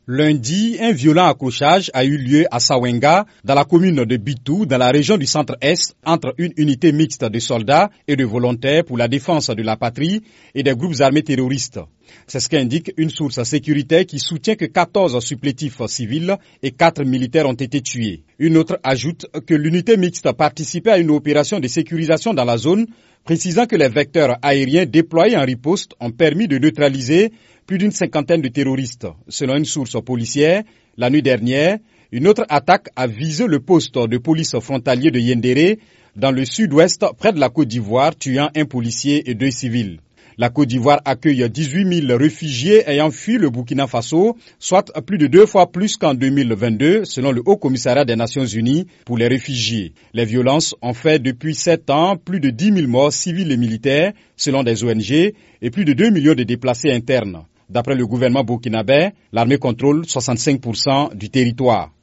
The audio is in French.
Lundi, un violent accrochage a eu lieu à Sawenga, dans la commune de Bitou, dans la région du centre-est, entre une unité mixte de soldats et de volontaires pour la défense de la patrie et des groupes armés terroristes. C'est ce qu'indique une source sécuritaire qui soutient que 14 supplétifs civils et 4 militaires ont été tués. Une autre ajoute que l'unité mixte participait à une opération de sécurisation dans la zone, précisant que les vecteurs aériens déployés en riposte ont permis de neutraliser plus d'une cinquantaine de terroristes. Selon une source policière, la nuit dernière, une autre attaque a visé le poste de police frontalier de Yendéré, dans le sud-ouest, près de la Côte d'Ivoire, tuant un policier et 2 civils. La Côte d'Ivoire accueille 18 000 réfugiés ayant fui le Burkina Faso, soit plus de 2 fois plus qu'en 2022, selon le Haut Commissariat des Nations Unies pour les réfugiés. Les violences ont fait depuis 7 ans plus de 10 000 morts civils et militaires, selon des ONG, et plus de 2 millions de déplacés internes. D'après le gouvernement burkinabé, l'armée contrôle 65% du territoire.